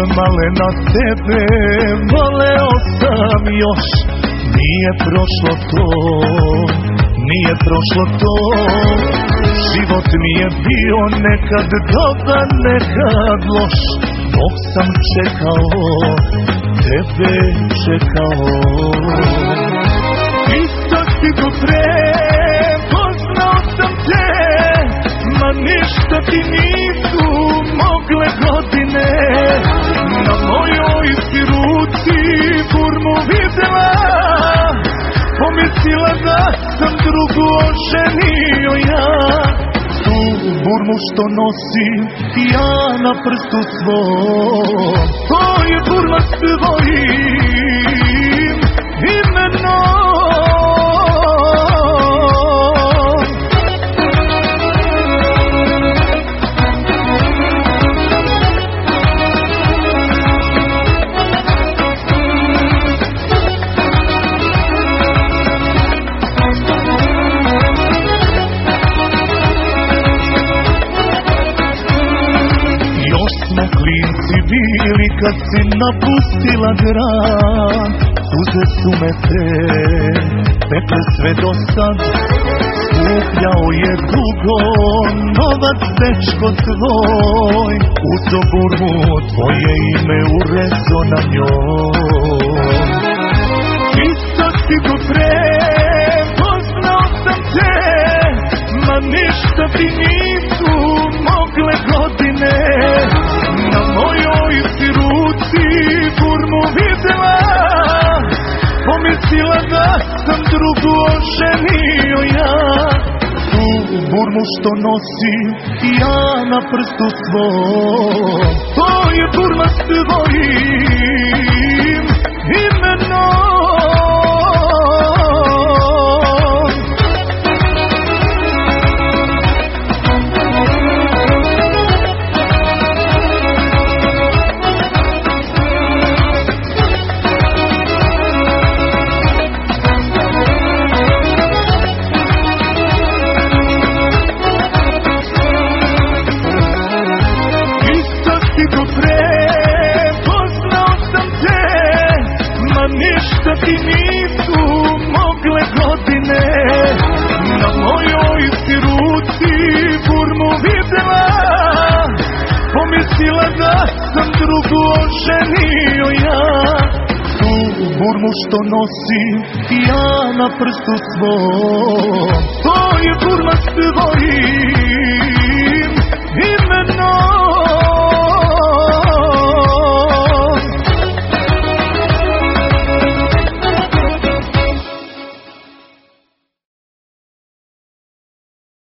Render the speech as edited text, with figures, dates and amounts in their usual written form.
malena tebe voleo sam još. Nije prošlo to, nije prošlo to. Život mi je bio nekad dobar, nekad loš. Dok sam čekao, tebe čekao. Isto si do pre, poznao sam te, ma ništa ti nisu mogle godine. Na mojoj si ruci burmu videla, pomislila da sam drugu oženio ja. Tu burmu što nosim ja na prstu svom, to je burma s tvojim imenom. Klinci bili kad si napustila grad, suze su me pekle sve do sad. Skupljao je dugo novac dečko tvoj, uzo burmu tvoje ime urezo na njoj. Isto si do pre, poznao sam te, ma ništa ti nisu mogle godine. Na mojoj si ruci burmu videla, pomislila da sam drugu oženio ja. Tu burmu što nosim ja na prstu svom, to je burma s tvojim imenom. Ništa ti nisu mogle godine. Na mojoj si ruci burmu videla, pomislila da sam drugu oženio ja. Tu burmu što nosim ja na prstu svom, to je burma s tvojim